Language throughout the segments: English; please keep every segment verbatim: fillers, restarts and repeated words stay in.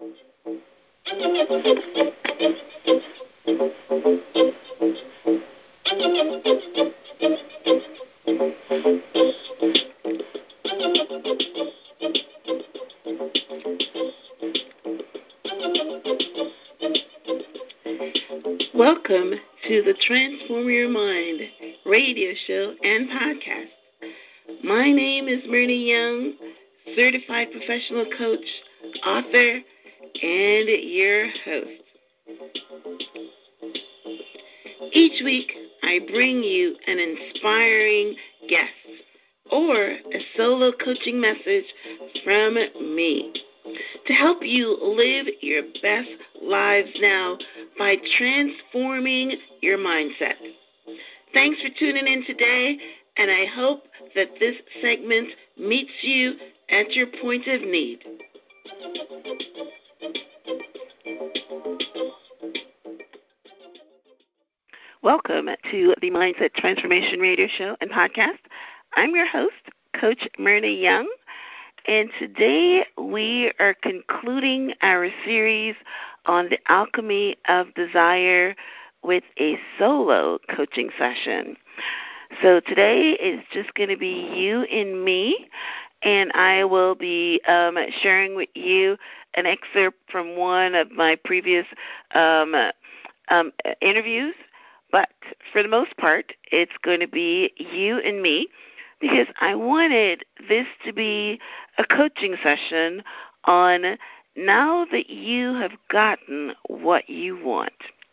Welcome to the Transform Your Mind radio show and podcast. My name is Myrna Young, certified professional coach, author, and your host. Each week, I bring you an inspiring guest or a solo coaching message from me to help you live your best lives now by transforming your mindset. Thanks for tuning in today, and I hope that this segment meets you at your point of need. Welcome to the Mindset Transformation Radio Show and Podcast. I'm your host, Coach Myrna Young, and today we are concluding our series on the alchemy of desire with a solo coaching session. So today is just going to be you and me, and I will be um, sharing with you an excerpt from one of my previous um, um, interviews. But for the most part, it's going to be you and me because I wanted this to be a coaching session on now that you have gotten what you want.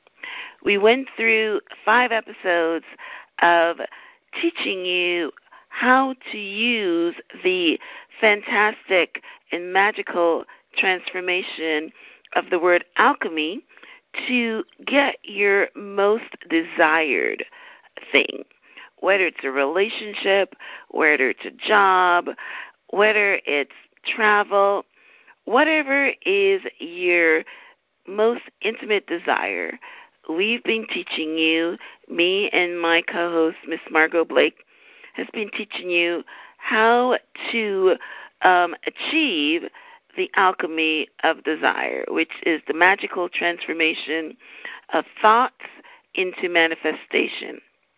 We went through five episodes of teaching you how to use the fantastic and magical transformation of the word alchemy to get your most desired thing, whether it's a relationship, whether it's a job, whether it's travel, whatever is your most intimate desire. We've been teaching you, me and my co-host, Miss Margot Blake, has been teaching you how to um, achieve the alchemy of desire, which is the magical transformation of thoughts into manifestation.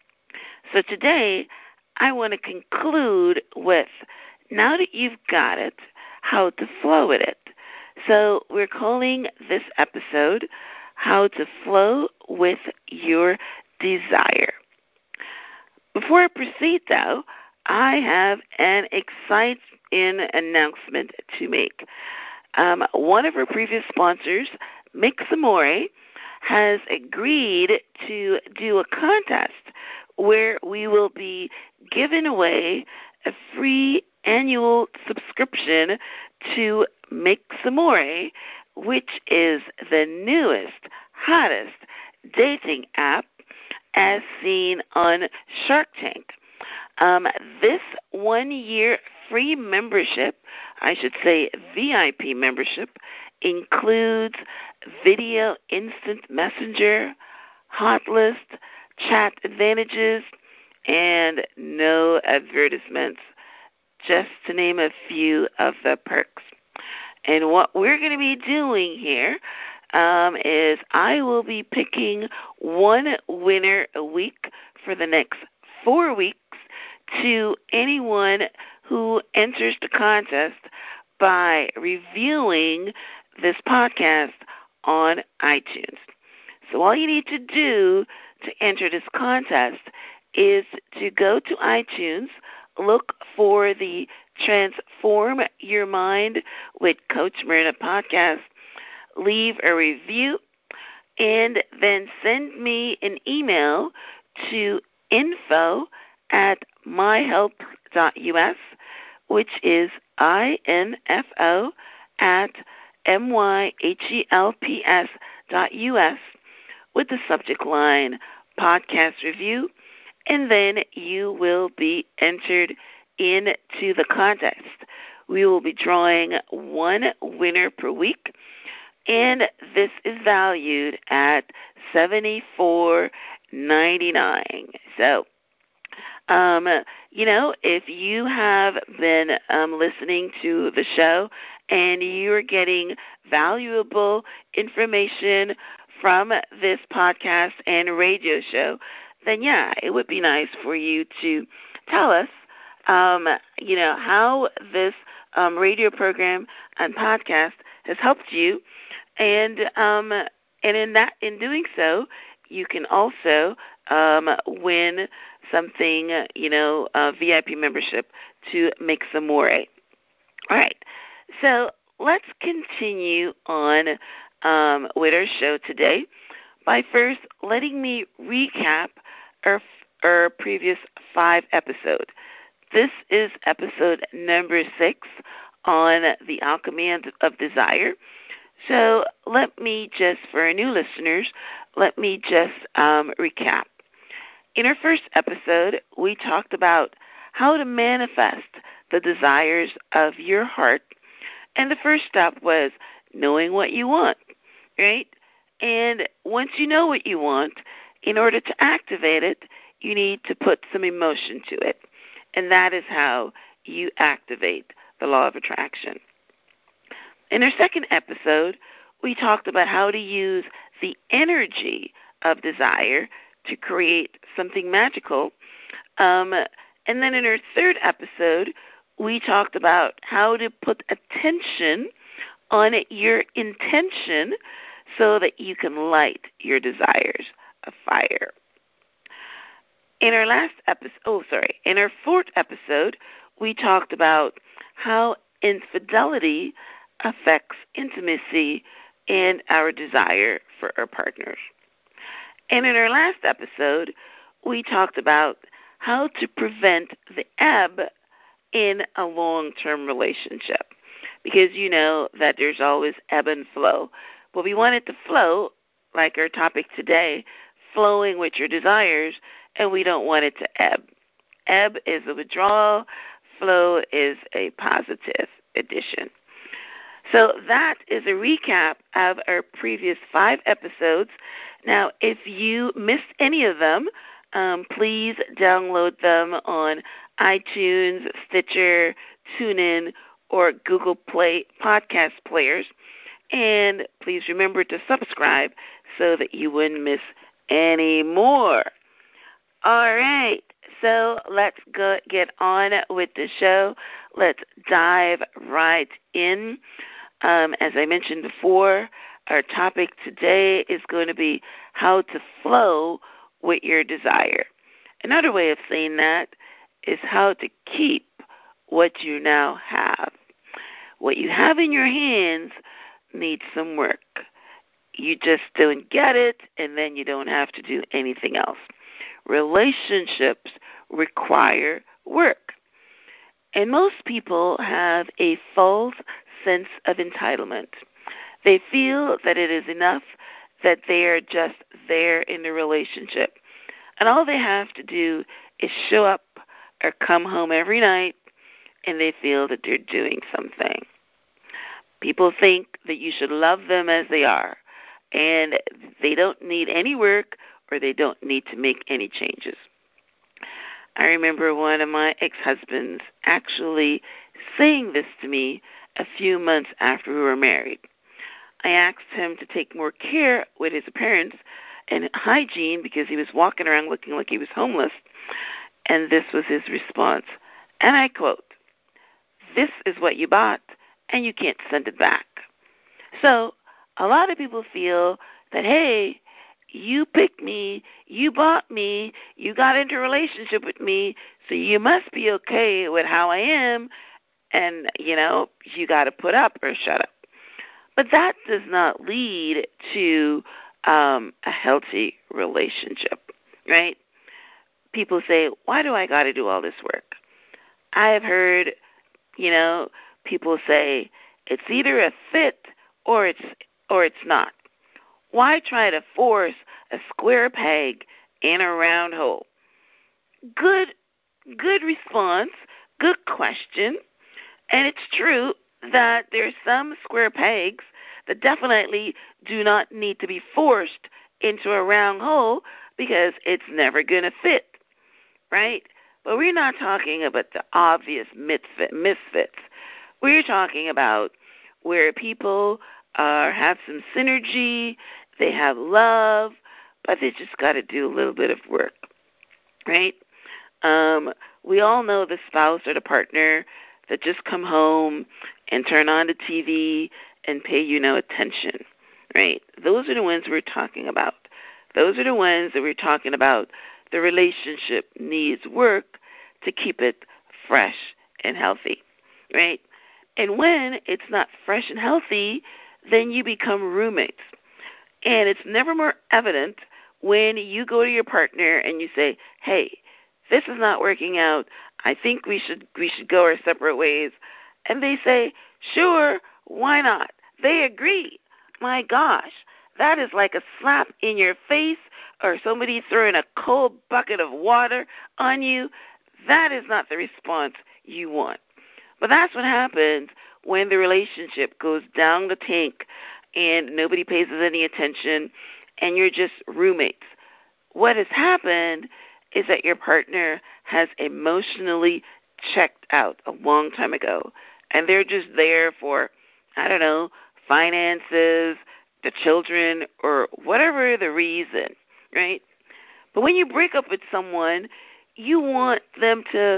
So today, I want to conclude with, now that you've got it, how to flow with it. So we're calling this episode, How to Flow with Your Desire. Before I proceed, though, I have an exciting announcement to make. Um, one of our previous sponsors, Mix Amore, has agreed to do a contest where we will be giving away a free annual subscription to Mix Amore, which is the newest, hottest dating app as seen on Shark Tank. Um, this one-year free membership, I should say V I P membership, includes video instant messenger, hot list, chat advantages, and no advertisements, just to name a few of the perks. And what we're going to be doing here um, is I will be picking one winner a week for the next four weeks to anyone who enters the contest by reviewing this podcast on iTunes. So all you need to do to enter this contest is to go to iTunes, look for the Transform Your Mind with Coach Myrna podcast, leave a review, and then send me an email to info at myhelp dot U S, which is I N F O at M Y H E L P S dot U S with the subject line podcast review, and then you will be entered into the contest. We will be drawing one winner per week, and this is valued at seventy-four ninety-nine. So, um, you know, if you have been um, listening to the show and you're getting valuable information from this podcast and radio show, then yeah, it would be nice for you to tell us, um, you know, how this um, radio program and podcast has helped you, and um, and in that, in doing so, you can also um, win something, you know, a V I P membership to Mix Amore. All right, so let's continue on um, with our show today by first letting me recap our, our previous five episodes. This is episode number six on the alchemy of desire. So let me just, for our new listeners, let me just um, recap. In our first episode, we talked about how to manifest the desires of your heart. And the first step was knowing what you want, right? And once you know what you want, in order to activate it, you need to put some emotion to it. And that is how you activate the law of attraction. In our second episode, we talked about how to use the energy of desire to create something magical. Um, and then in our third episode, we talked about how to put attention on your intention so that you can light your desires afire. In our last episode, oh, sorry, in our fourth episode, we talked about how infidelity affects intimacy and our desire for our partners. And in our last episode, we talked about how to prevent the ebb in a long-term relationship, because you know that there's always ebb and flow. But we want it to flow, like our topic today, flowing with your desires, and we don't want it to ebb. Ebb is a withdrawal. Flow is a positive addition. So that is a recap of our previous five episodes. Now, if you missed any of them, um, please download them on iTunes, Stitcher, TuneIn, or Google Play podcast players. And please remember to subscribe so that you wouldn't miss any more. All right, so let's go get on with the show. Let's dive right in. Um, as I mentioned before, our topic today is going to be how to flow with your desire. Another way of saying that is how to keep what you now have. What you have in your hands needs some work. You just don't get it, and then you don't have to do anything else. Relationships require work. And most people have a false sense of entitlement. They feel that it is enough that they are just there in the relationship. And all they have to do is show up or come home every night, and they feel that they're doing something. People think that you should love them as they are, and they don't need any work or they don't need to make any changes. I remember one of my ex-husbands actually saying this to me a few months after we were married. I asked him to take more care with his appearance and hygiene because he was walking around looking like he was homeless, and this was his response. And I quote, "This is what you bought, and you can't send it back." So a lot of people feel that, hey, you picked me, you bought me, you got into a relationship with me, so you must be okay with how I am, and, you know, you got to put up or shut up. But that does not lead to um, a healthy relationship, right? People say, why do I got to do all this work? I have heard, you know, people say it's either a fit or it's or it's not. Why try to force a square peg in a round hole? Good, good response, good question. And it's true that there are some square pegs that definitely do not need to be forced into a round hole because it's never going to fit, right? But we're not talking about the obvious misfit, misfits. We're talking about where people uh, have some synergy, they have love, but they just got to do a little bit of work, right? Um, we all know the spouse or the partner that just come home and turn on the T V and pay you no attention, right? Those are the ones we're talking about. Those are the ones that we're talking about. The relationship needs work to keep it fresh and healthy, right? And when it's not fresh and healthy, then you become roommates. And it's never more evident when you go to your partner and you say, hey, this is not working out. I think we should we should go our separate ways. And they say, sure, why not? They agree. My gosh, that is like a slap in your face or somebody throwing a cold bucket of water on you. That is not the response you want. But that's what happens when the relationship goes down the tank and nobody pays us any attention and you're just roommates. What has happened is that your partner has emotionally checked out a long time ago, and they're just there for, I don't know, finances, the children, or whatever the reason, right? But when you break up with someone, you want them to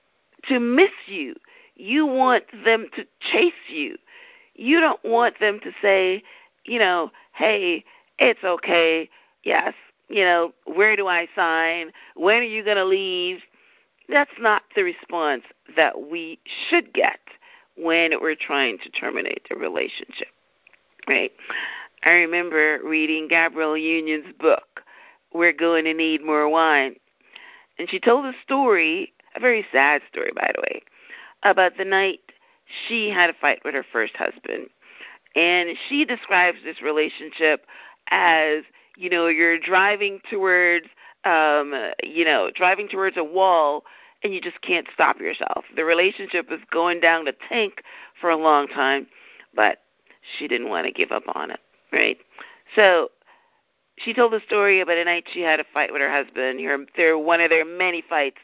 to miss you. You want them to chase you. You don't want them to say, you know, hey, it's okay, yes, you know, where do I sign? When are you going to leave? That's not the response that we should get when we're trying to terminate a relationship, right? I remember reading Gabrielle Union's book, We're Going to Need More Wine. And she told a story, a very sad story, by the way, about the night she had a fight with her first husband. And she describes this relationship as, you know, you're driving towards, um, you know, driving towards a wall and you just can't stop yourself. The relationship is going down the tank for a long time, but she didn't want to give up on it, right? So she told a story about a night she had a fight with her husband, her, their, one of their many fights,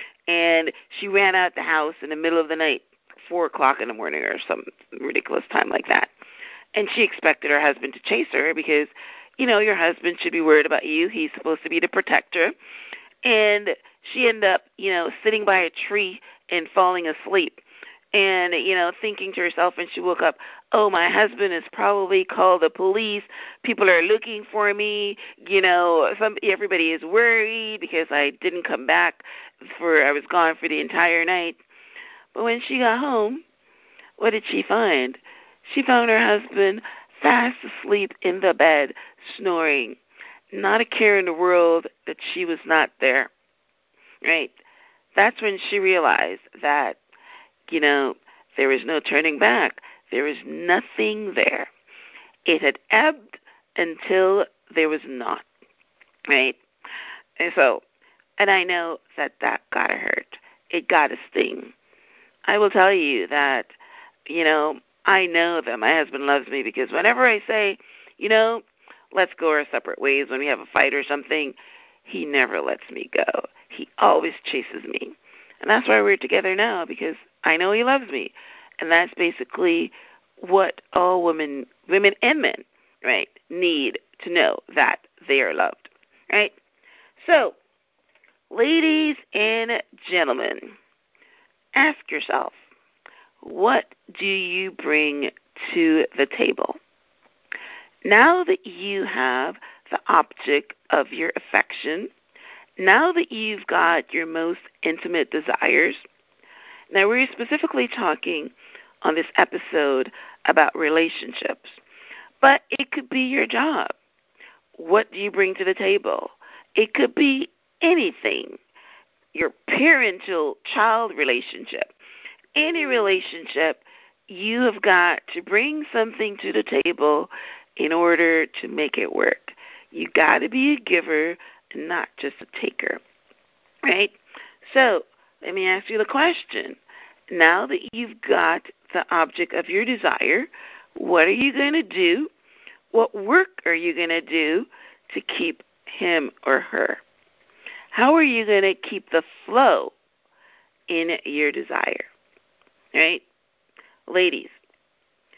and she ran out the house in the middle of the night, four o'clock in the morning or some ridiculous time like that. And she expected her husband to chase her because, you know, your husband should be worried about you. He's supposed to be the protector. And she ended up, you know, sitting by a tree and falling asleep and, you know, thinking to herself when she woke up, oh, my husband has probably called the police. People are looking for me. You know, some everybody is worried because I didn't come back for, I was gone for the entire night. But when she got home, what did she find? She found her husband fast asleep in the bed, snoring. Not a care in the world that she was not there, right? That's when she realized that, you know, there is no turning back. There is nothing there. It had ebbed until there was not, right? And so, and I know that that got to hurt. It got to sting. I will tell you that, you know, I know that my husband loves me because whenever I say, you know, let's go our separate ways when we have a fight or something, he never lets me go. He always chases me. And that's why we're together now, because I know he loves me. And that's basically what all women, women and men, right, need to know, that they are loved, right? So, ladies and gentlemen, ask yourself, what do you bring to the table? Now that you have the object of your affection, now that you've got your most intimate desires, now we're specifically talking on this episode about relationships, but it could be your job. What do you bring to the table? It could be anything, your parental-child relationship. Any relationship, you have got to bring something to the table in order to make it work. You got to be a giver and not just a taker, right? So let me ask you the question. Now that you've got the object of your desire, what are you going to do? What work are you going to do to keep him or her? How are you going to keep the flow in your desire? Right? Ladies,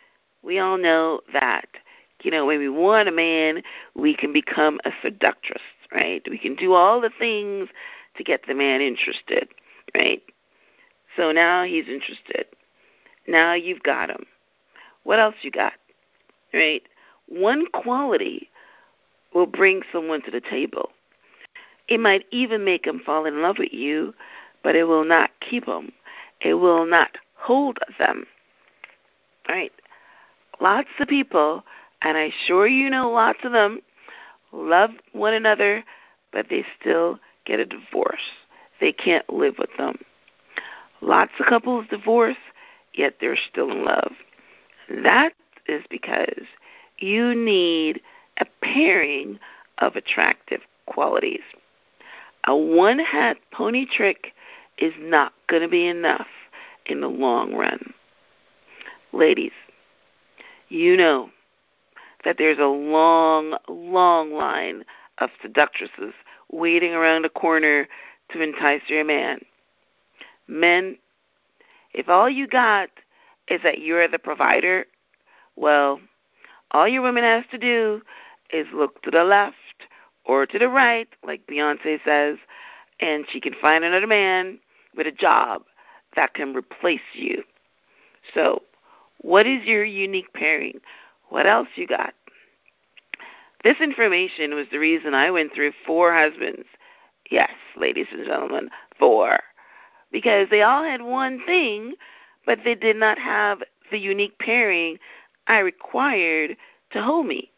we all know that, you know, when we want a man, we can become a seductress, right? We can do all the things to get the man interested, right? So now he's interested. Now you've got him. What else you got, right? One quality will bring someone to the table. It might even make them fall in love with you, but it will not keep them. It will not hold them, right? Lots of people, and I'm sure you know lots of them, love one another, but they still get a divorce. They can't live with them. Lots of couples divorce, yet they're still in love. That is because you need a pairing of attractive qualities. A one-hat pony trick is not going to be enough in the long run. Ladies, you know that there's a long, long line of seductresses waiting around the corner to entice your man. Men, if all you got is that you're the provider, well, all your woman has to do is look to the left or to the right, like Beyonce says, and she can find another man with a job that can replace you. So, what is your unique pairing? What else you got? This information was the reason I went through four husbands. Yes, ladies and gentlemen, four. Because they all had one thing, but they did not have the unique pairing I required to hold me.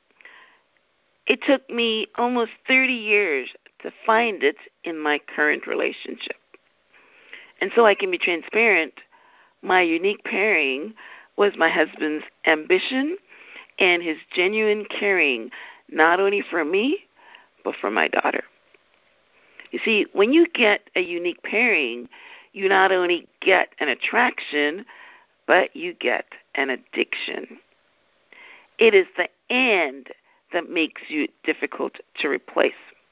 It took me almost thirty years to find it in my current relationship. And so I can be transparent, my unique pairing was my husband's ambition and his genuine caring, not only for me, but for my daughter. You see, when you get a unique pairing, you not only get an attraction, but you get an addiction. It is the and that makes you difficult to replace.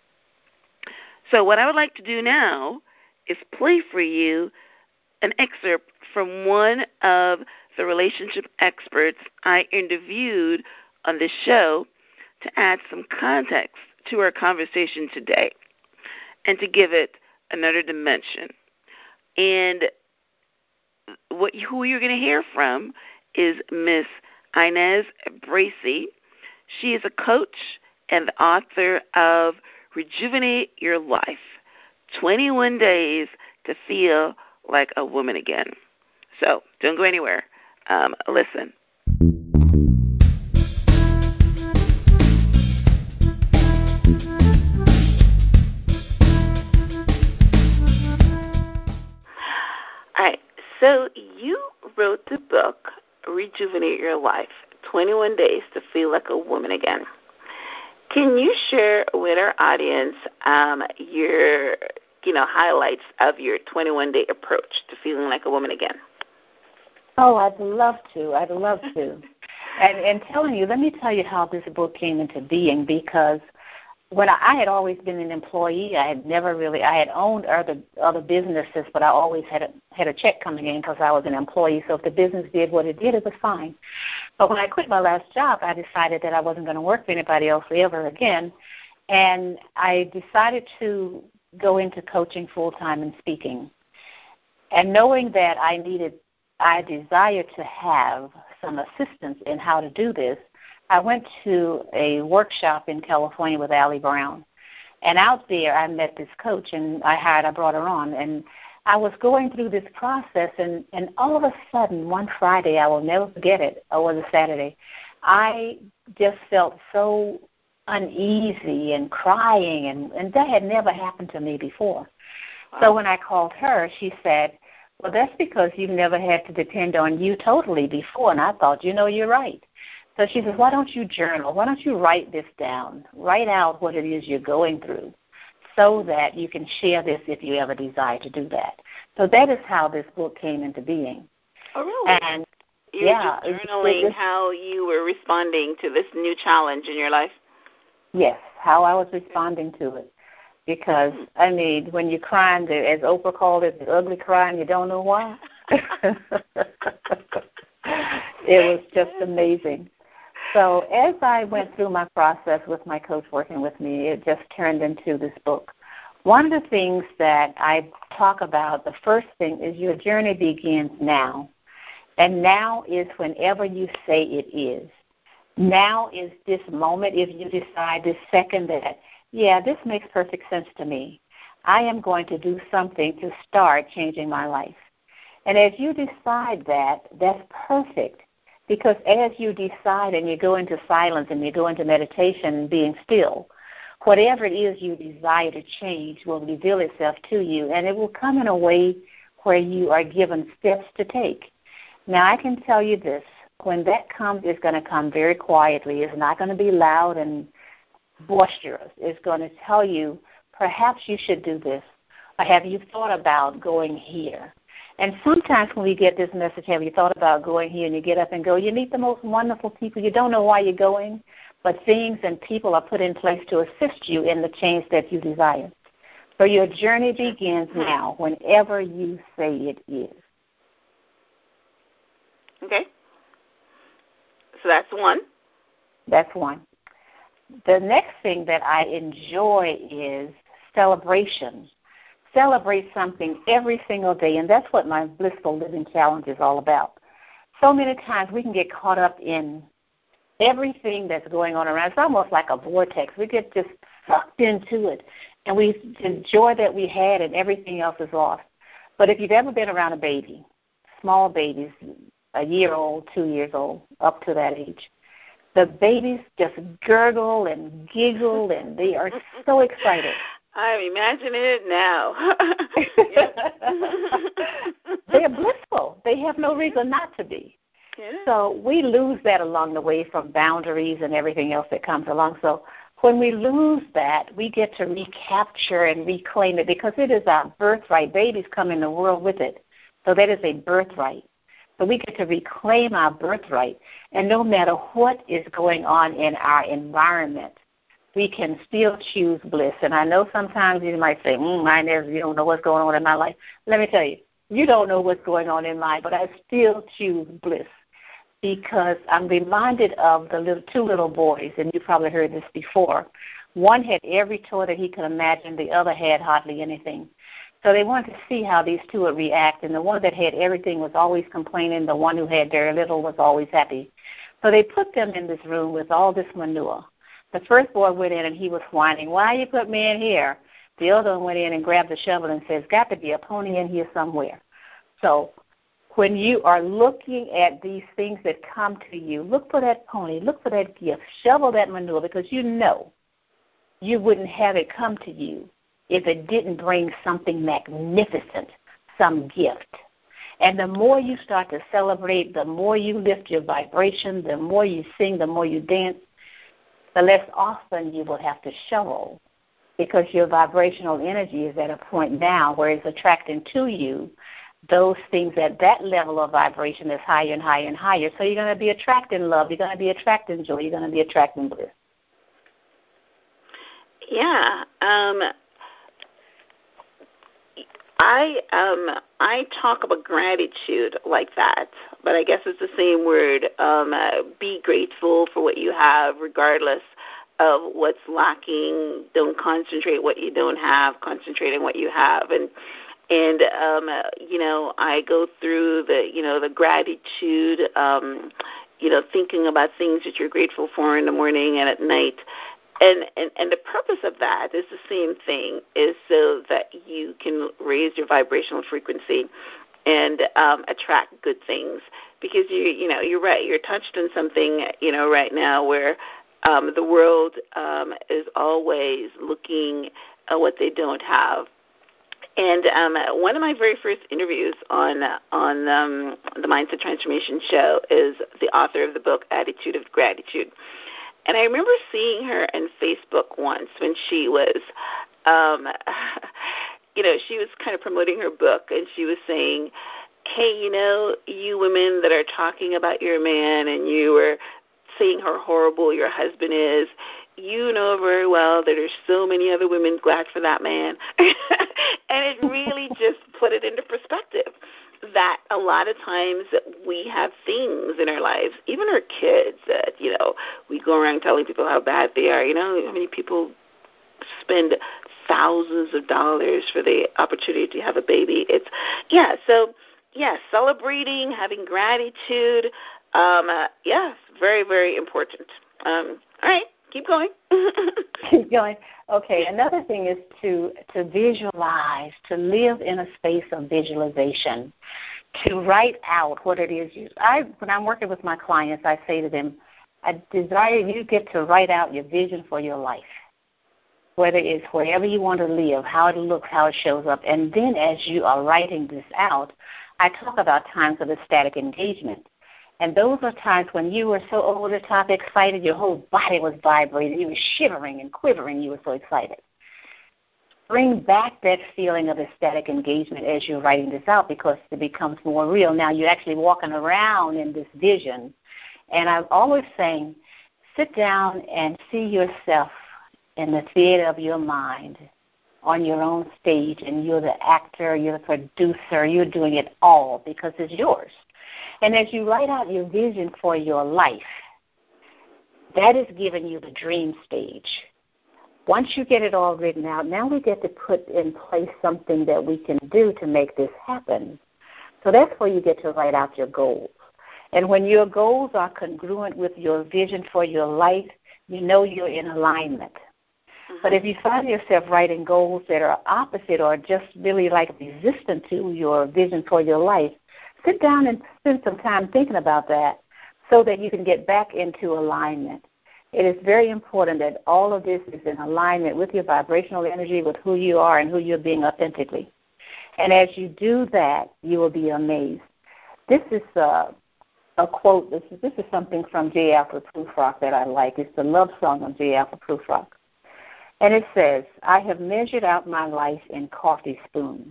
So what I would like to do now is play for you an excerpt from one of the relationship experts I interviewed on this show to add some context to our conversation today and to give it another dimension. And what who you're going to hear from is Miss Inez Bracy. She is a coach and the author of Rejuvenate Your Life, twenty-one Days to Feel Like a Woman Again. So don't go anywhere. Um, listen. All right, so you wrote the book, Rejuvenate Your Life, twenty-one Days to Feel Like a Woman Again. Can you share with our audience um, your, you know, highlights of your twenty-one day approach to feeling like a woman again? Oh, I'd love to. I'd love to. and, and telling you, let me tell you how this book came into being, because when I, I had always been an employee, I had never really, I had owned other other businesses, but I always had a, had a check coming in because I was an employee. So if the business did what it did, it was fine. But when I quit my last job, I decided that I wasn't going to work for anybody else ever again. And I decided to go into coaching full-time and speaking. And knowing that I needed, I desired to have some assistance in how to do this, I went to a workshop in California with Allie Brown. And out there, I met this coach, and I hired, I brought her on. And I was going through this process, and, and all of a sudden, one Friday, I will never forget it, or was a Saturday, I just felt so uneasy and crying, and, and that had never happened to me before. Wow. So when I called her, she said, well, that's because you've never had to depend on you totally before. And I thought, you know, you're right. So she says, why don't you journal? Why don't you write this down? Write out what it is you're going through so that you can share this if you ever desire to do that. So that is how this book came into being. Oh, really? And you were yeah, just journaling it, it, how you were responding to this new challenge in your life? Yes, how I was responding to it. Because, I mean, when you're crying, as Oprah called it, the ugly crying, you don't know why. It was just amazing. So as I went through my process with my coach working with me, it just turned into this book. One of the things that I talk about, the first thing is your journey begins now. And now is whenever you say it is. Now is this moment if you decide this second that, yeah, this makes perfect sense to me. I am going to do something to start changing my life. And as you decide that, that's perfect. Because as you decide and you go into silence and you go into meditation and being still, whatever it is you desire to change will reveal itself to you, and it will come in a way where you are given steps to take. Now, I can tell you this. When that comes, it's going to come very quietly. It's not going to be loud and boisterous. It's going to tell you, perhaps you should do this, or have you thought about going here? And sometimes when we get this message, have you thought about going here, and you get up and go, you meet the most wonderful people. You don't know why you're going, but things and people are put in place to assist you in the change that you desire. So your journey begins now, whenever you say it is. Okay. So that's one. That's one. The next thing that I enjoy is celebration. Celebrate something every single day, and that's what my Blissful Living Challenge is all about. So many times we can get caught up in everything that's going on around. It's almost like a vortex. We get just sucked into it, and we the joy that we had and everything else is lost. But if you've ever been around a baby, small babies, a year old, two years old, up to that age, the babies just gurgle and giggle, and they are so excited. I'm imagining it now. They're blissful. They have no reason not to be. Yeah. So we lose that along the way from boundaries and everything else that comes along. So when we lose that, we get to recapture and reclaim it because it is our birthright. Babies come in the world with it. So that is a birthright. So we get to reclaim our birthright. And no matter what is going on in our environment, we can still choose bliss. And I know sometimes you might say, mm, I never, you don't know what's going on in my life. Let me tell you, you don't know what's going on in mine, but I still choose bliss because I'm reminded of the little, two little boys, and you probably heard this before. One had every toy that he could imagine. The other had hardly anything. So they wanted to see how these two would react, and the one that had everything was always complaining. The one who had very little was always happy. So they put them in this room with all this manure. The first boy went in and he was whining, why you put me in here? The other one went in and grabbed the shovel and says, got to be a pony in here somewhere. So when you are looking at these things that come to you, look for that pony, look for that gift, shovel that manure because you know you wouldn't have it come to you if it didn't bring something magnificent, some gift. And the more you start to celebrate, the more you lift your vibration, the more you sing, the more you dance, the less often you will have to shovel because your vibrational energy is at a point now where it's attracting to you those things at that level of vibration is higher and higher and higher. So you're going to be attracting love. You're going to be attracting joy. You're going to be attracting bliss. Yeah. Um, I um, I talk about gratitude like that, but I guess it's the same word. Um, uh, be grateful for what you have, regardless of what's lacking. Don't concentrate what you don't have. Concentrate on what you have, and and um, uh, you know, I go through the you know the gratitude. Um, you know, thinking about things that you're grateful for in the morning and at night. And, and and the purpose of that is the same thing, is so that you can raise your vibrational frequency and um, attract good things. Because you you know you're right, you're touched on something you know right now where um, the world um, is always looking at what they don't have. And um, one of my very first interviews on on um, the Mindset Transformation Show is the author of the book Attitude of Gratitude. And I remember seeing her on Facebook once when she was, um, you know, she was kind of promoting her book, and she was saying, hey, you know, you women that are talking about your man and you were saying how horrible your husband is, you know very well that there's so many other women glad for that man. And it really just put it into perspective. that a lot of times we have things in our lives, even our kids, that, you know, we go around telling people how bad they are. You know, how many people spend thousands of dollars for the opportunity to have a baby? It's, yeah, so, yeah, celebrating, having gratitude, um, uh, yeah, very, very important. Um, all right, keep going. Keep going. Okay, another thing is to to visualize, to live in a space of visualization, to write out what it is. You, I, when I'm working with my clients, I say to them, I desire you get to write out your vision for your life, whether it's wherever you want to live, how it looks, how it shows up. And then as you are writing this out, I talk about times of ecstatic engagement. And those are times when you were so over the top excited, your whole body was vibrating, you were shivering and quivering, you were so excited. Bring back that feeling of ecstatic engagement as you're writing this out, because it becomes more real. Now you're actually walking around in this vision. And I'm always saying, sit down and see yourself in the theater of your mind on your own stage, and you're the actor, you're the producer, you're doing it all because it's yours. And as you write out your vision for your life, that is giving you the dream stage. Once you get it all written out, now we get to put in place something that we can do to make this happen. So that's where you get to write out your goals. And when your goals are congruent with your vision for your life, you know you're in alignment. Mm-hmm. But if you find yourself writing goals that are opposite or just really like resistant to your vision for your life, sit down and spend some time thinking about that so that you can get back into alignment. It is very important that all of this is in alignment with your vibrational energy, with who you are and who you're being authentically. And as you do that, you will be amazed. This is uh, a quote. This is, this is something from J. Alfred Prufrock that I like. It's the love song of J. Alfred Prufrock. And it says, I have measured out my life in coffee spoons.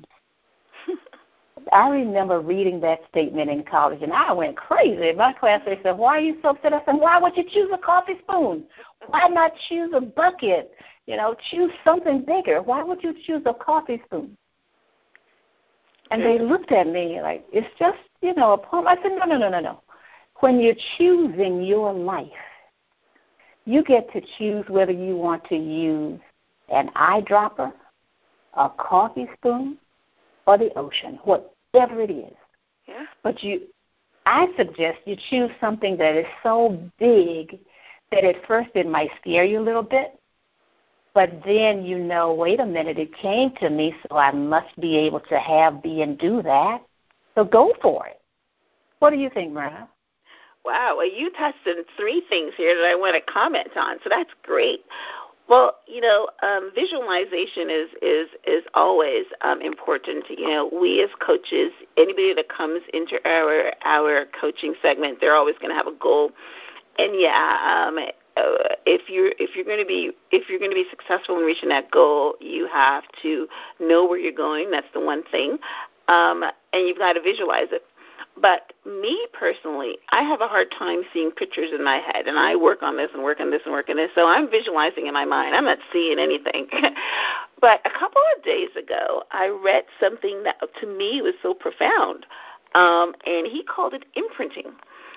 I remember reading that statement in college, and I went crazy. My classmates said, why are you so upset? I said, why would you choose a coffee spoon? Why not choose a bucket? You know, choose something bigger. Why would you choose a coffee spoon? And they looked at me like, it's just, you know, a poem. I said, no, no, no, no, no. When you're choosing your life, you get to choose whether you want to use an eyedropper, a coffee spoon, or the ocean, whatever it is. Yeah. But you, I suggest you choose something that is so big that at first it might scare you a little bit, but then you know, wait a minute, it came to me, so I must be able to have, be, and do that. So go for it. What do you think, Myrna? Wow, well, you touched on three things here that I want to comment on, so that's great. Well, you know, um, visualization is is is always um, important. You know, we as coaches, anybody that comes into our our coaching segment, they're always going to have a goal. And yeah, um, uh, if you're if you're going to be if you're going to be successful in reaching that goal, you have to know where you're going. That's the one thing, um, and you've got to visualize it. But me personally, I have a hard time seeing pictures in my head, and I work on this and work on this and work on this, so I'm visualizing in my mind. I'm not seeing anything. But a couple of days ago, I read something that to me was so profound, um, and he called it imprinting.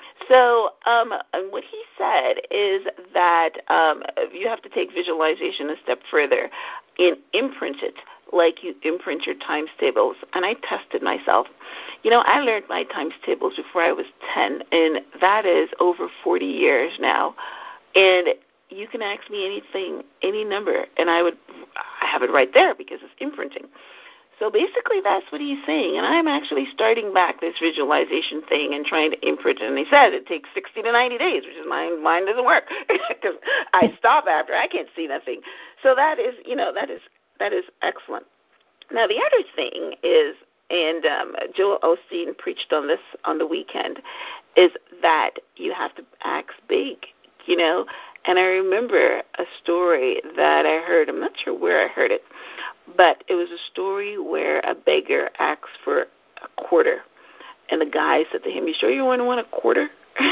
So um, what he said is that um, you have to take visualization a step further and imprint it like you imprint your times tables. And I tested myself. You know, I learned my times tables before I was ten, and that is over forty years now. And you can ask me anything, any number, and I would I have it right there because it's imprinting. So basically that's what he's saying, and I'm actually starting back this visualization thing and trying to imprint it. And he said it takes sixty to ninety days, which is mine. Mine doesn't work because I stop after. I can't see nothing. So that is, you know, that is that is excellent. Now the other thing is, and um, Joel Osteen preached on this on the weekend, is that you have to act big, you know. And I remember a story that I heard. I'm not sure where I heard it, but it was a story where a beggar asked for a quarter. And the guy said to him, you sure you want to want a quarter?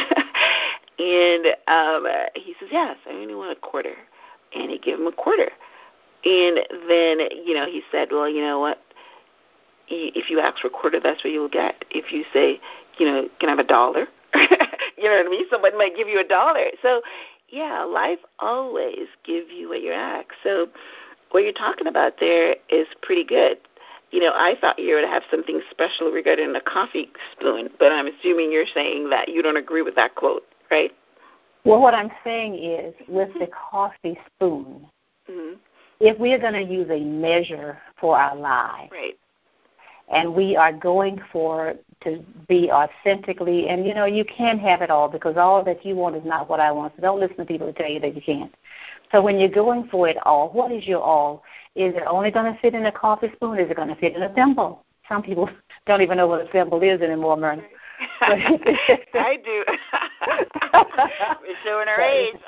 and um, he says, yes, I only want a quarter. And he gave him a quarter. And then, you know, he said, well, you know what? if you ask for a quarter, that's what you'll get. If you say, you know, can I have a dollar? You know what I mean? Somebody might give you a dollar. So, yeah, life always gives you what you ask. So what you're talking about there is pretty good. You know, I thought you were to have something special regarding a coffee spoon, but I'm assuming you're saying that you don't agree with that quote, right? Well, what I'm saying is with the coffee spoon, mm-hmm. if we are going to use a measure for our lives, right. and we are going for to be authentically, and, you know, you can have it all because all that you want is not what I want. So don't listen to people who tell you that you can't. So when you're going for it all, what is your all? Is it only going to fit in a coffee spoon? Is it going to fit in a thimble? Some people don't even know what a thimble is anymore, Myrna. I do. We're showing our age.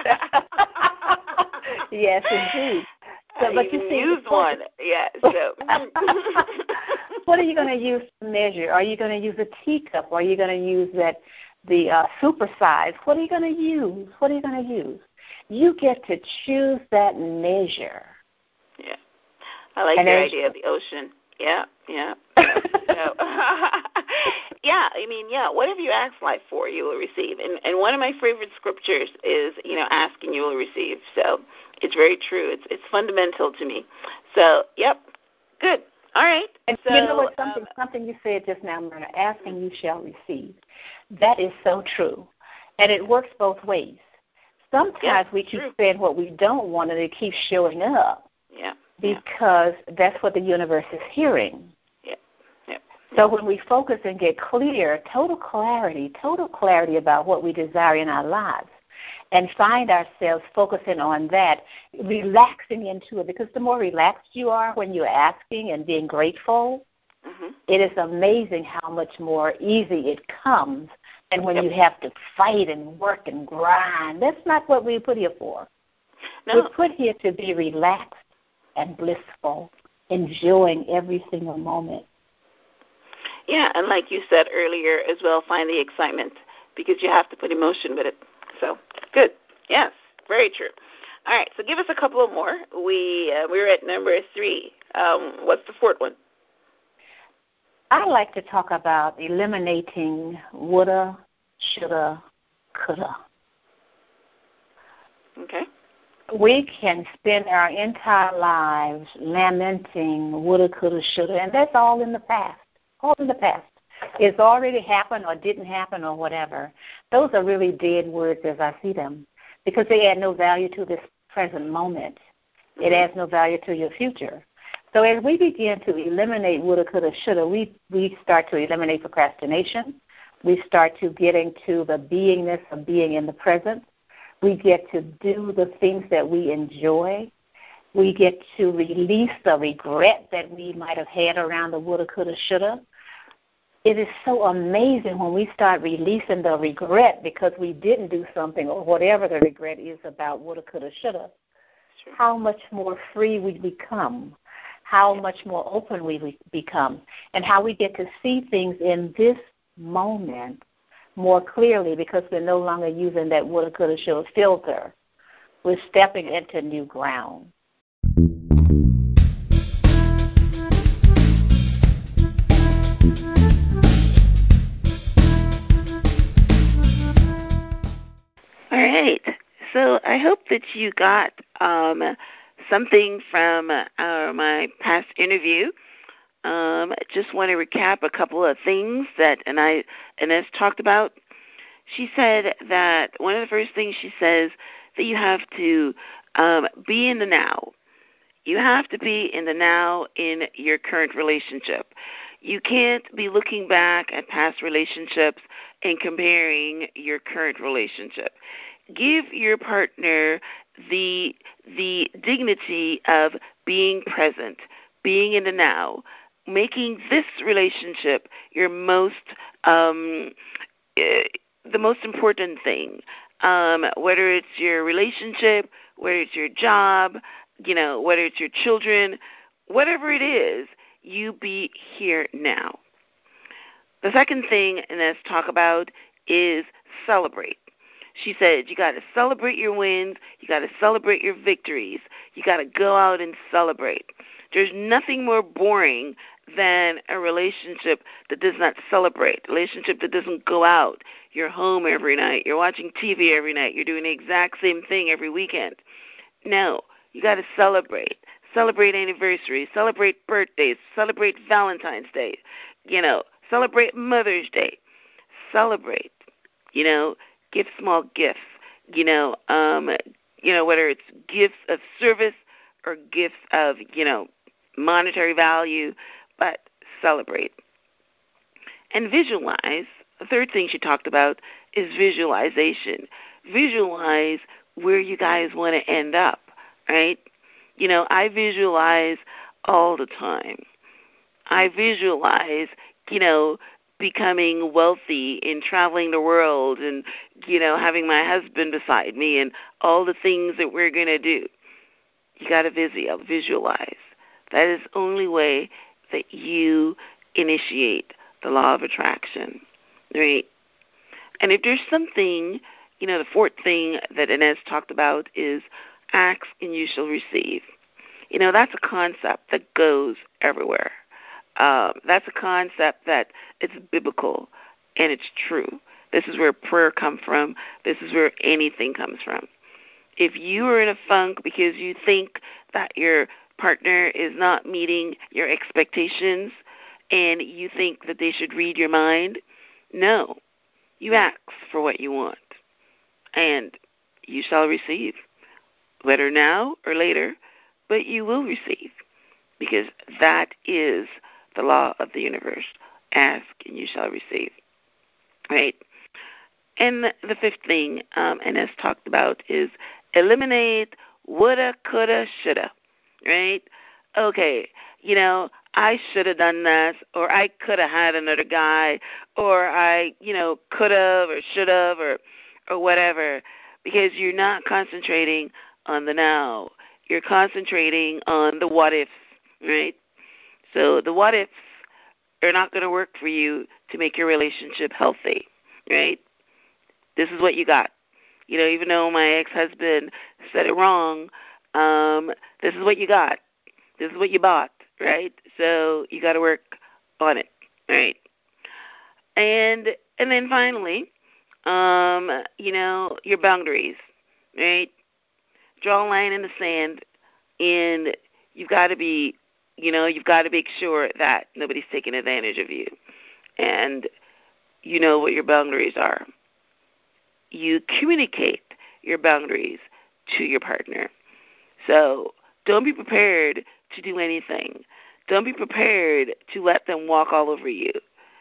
Yes, indeed. So, I but even you see, used one. Yeah. So. What are you going to use to measure? Are you going to use a teacup? Are you going to use that the uh, super size? What are you going to use? What are you going to use? You get to choose that measure. Yeah. I like and your idea of the ocean. Yeah, yeah. So, yeah, I mean, yeah, whatever you ask life for, you will receive. And and one of my favorite scriptures is, you know, ask and you will receive. So it's very true. It's it's fundamental to me. So, yep, good. All right. And so, you know what, something, um, something you said just now, Myrna, asking you shall receive. That is so true. And it works both ways. Sometimes yeah, we keep true. saying what we don't want and it keeps showing up. Yeah. Because yeah. that's what the universe is hearing. Yeah. Yeah. So when we focus and get clear, total clarity, total clarity about what we desire in our lives, and find ourselves focusing on that, relaxing into it, because the more relaxed you are when you're asking and being grateful, mm-hmm. it is amazing how much more easy it comes than when yep. you have to fight and work and grind. That's not what we put here for. No. We're put here to be relaxed and blissful, enjoying every single moment. Yeah, and like you said earlier as well, find the excitement, because you have to put emotion with it. So, good. Yes, very true. All right, so give us a couple of more. We, uh, we're at number three. Um, what's the fourth one? I like to talk about eliminating woulda, shoulda, coulda. Okay. We can spend our entire lives lamenting woulda, coulda, shoulda, and that's all in the past, all in the past. It's already happened or didn't happen or whatever. Those are really dead words as I see them, because they add no value to this present moment. It adds no value to your future. So as we begin to eliminate woulda, coulda, shoulda, we, we start to eliminate procrastination. We start to get into the beingness of being in the present. We get to do the things that we enjoy. We get to release the regret that we might have had around the woulda, coulda, shoulda. It is so amazing when we start releasing the regret because we didn't do something or whatever the regret is about woulda, coulda, shoulda, sure. How much more free we become, how much more open we become, and how we get to see things in this moment more clearly because we're no longer using that woulda, coulda, shoulda filter. We're stepping into new ground. All right. So I hope that you got um, something from uh, my past interview. Um, just want to recap a couple of things that and I Inez talked about. She said that one of the first things she says that you have to um, be in the now. You have to be in the now in your current relationship. You can't be looking back at past relationships and comparing your current relationship. Give your partner the the dignity of being present, being in the now, making this relationship your most um, uh, the most important thing. Um, whether it's your relationship, whether it's your job, you know, whether it's your children, whatever it is, you be here now. The second thing let's talk about is celebrate. She said you got to celebrate your wins. You got to celebrate your victories. You got to go out and celebrate. There's nothing more boring than a relationship that does not celebrate, a relationship that doesn't go out. You're home every night. You're watching T V every night. You're doing the exact same thing every weekend. No, you got to celebrate. Celebrate anniversaries. Celebrate birthdays. Celebrate Valentine's Day. You know, celebrate Mother's Day. Celebrate. You know, give small gifts. You know, um, you know, whether it's gifts of service or gifts of, you know, monetary value, but celebrate. And visualize. The third thing she talked about is visualization. Visualize where you guys want to end up, right? You know, I visualize all the time. I visualize, you know, becoming wealthy and traveling the world and, you know, having my husband beside me and all the things that we're going to do. You got to visualize. That is the only way that you initiate the law of attraction, right? And if there's something, you know, the fourth thing that Inez talked about is ask and you shall receive. You know, that's a concept that goes everywhere. Um, that's a concept that it's biblical and it's true. This is where prayer comes from. This is where anything comes from. If you are in a funk because you think that your partner is not meeting your expectations and you think that they should read your mind, no. You ask for what you want and you shall receive, whether now or later, but you will receive because that is the law of the universe. Ask and you shall receive, right? And the fifth thing um, Inez talked about is eliminate woulda, coulda, shoulda, right? Okay, you know, I should have done this, or I could have had another guy, or I, you know, could have or should have or, or whatever, because you're not concentrating on the now. You're concentrating on the what ifs, right? So the what ifs are not going to work for you to make your relationship healthy, right? This is what you got. You know, even though my ex-husband said it wrong, um, this is what you got. This is what you bought, right? So you got to work on it, right? And and then finally, um, you know, your boundaries, right? Draw a line in the sand, and you've got to be, you know, you've got to make sure that nobody's taking advantage of you, and you know what your boundaries are. You communicate your boundaries to your partner. So don't be prepared to do anything. Don't be prepared to let them walk all over you.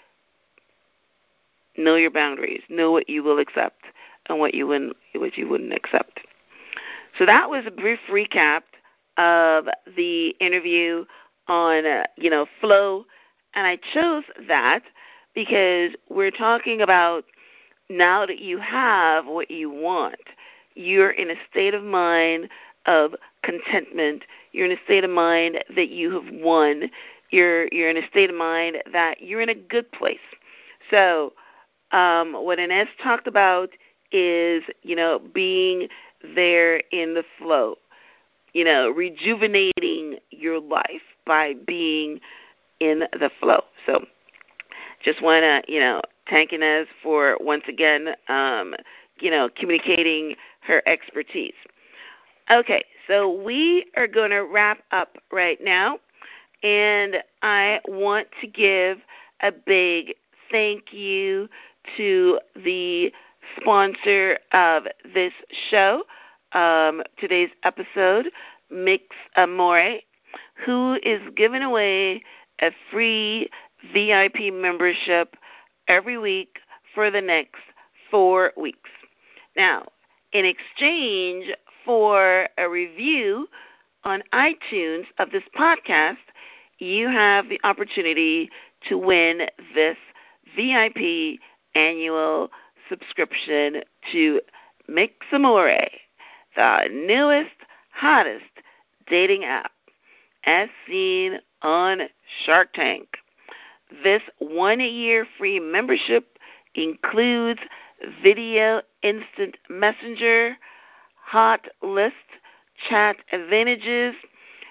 Know your boundaries. Know what you will accept and what you wouldn't, what you wouldn't accept. So that was a brief recap of the interview on, uh, you know, flow. And I chose that because we're talking about now that you have what you want, you're in a state of mind of contentment. You're in a state of mind that you have won. You're you're in a state of mind that you're in a good place. So um, what Inez talked about is, you know, being there in the flow, you know, rejuvenating your life by being in the flow. So just want to, you know, thank Inez for once again, um, you know, communicating her expertise. Okay, so we are going to wrap up right now, and I want to give a big thank you to the sponsor of this show, um, today's episode, Mix Amore, who is giving away a free V I P membership every week for the next four weeks. Now, in exchange for a review on iTunes of this podcast, you have the opportunity to win this V I P annual subscription to Mix Amore, the newest, hottest dating app as seen on Shark Tank. This one-year free membership includes video instant messenger, hot list, chat advantages,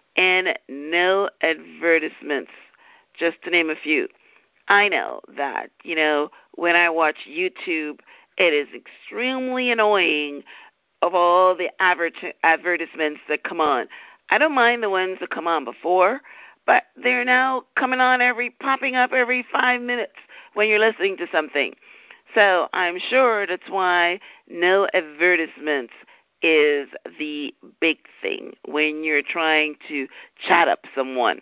and no advertisements, just to name a few. I know that, you know, when I watch YouTube, it is extremely annoying of all the advert- advertisements that come on. I don't mind the ones that come on before, but they're now coming on every, popping up every five minutes when you're listening to something. So I'm sure that's why no advertisements is the big thing when you're trying to chat up someone.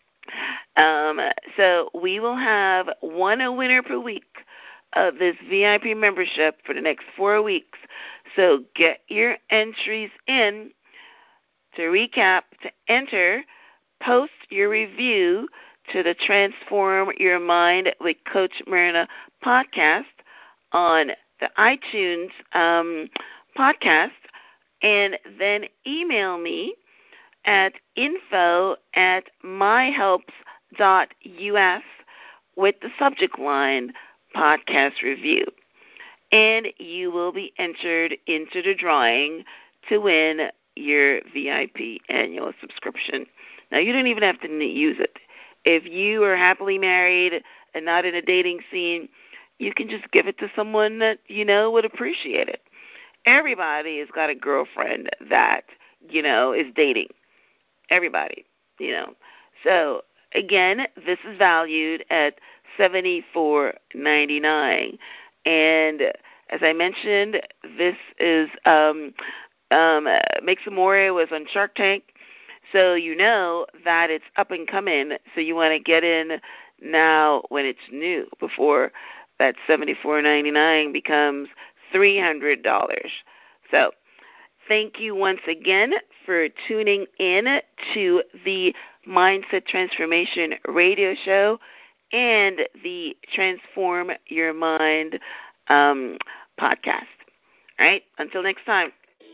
Um, so we will have one winner per week of this V I P membership for the next four weeks. So get your entries in. To recap, to enter, post your review to the Transform Your Mind with Coach Myrna podcast on the iTunes um, podcast, and then email me at info at myhelps dot u s with the subject line podcast review. And you will be entered into the drawing to win your V I P annual subscription. Now, you don't even have to use it. If you are happily married and not in a dating scene, you can just give it to someone that you know would appreciate it. Everybody has got a girlfriend that, you know, is dating. Everybody, you know. So, again, this is valued at seventy-four ninety-nine. And as I mentioned, this is um, um, Make Some More was on Shark Tank. So you know that it's up and coming. So you want to get in now when it's new, before that seventy-four ninety-nine becomes three hundred dollars. So thank you once again for tuning in to the Mindset Transformation Radio Show and the Transform Your Mind um, podcast. All right, until next time.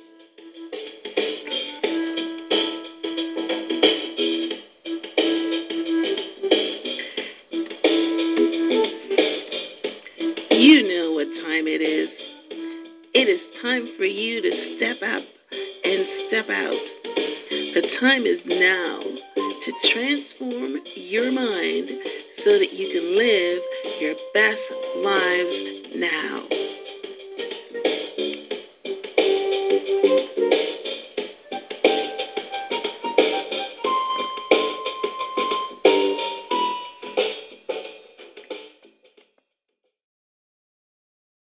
You know what time it is. It is time for you to step up and step out. The time is now to transform your mind so that you can live your best lives now.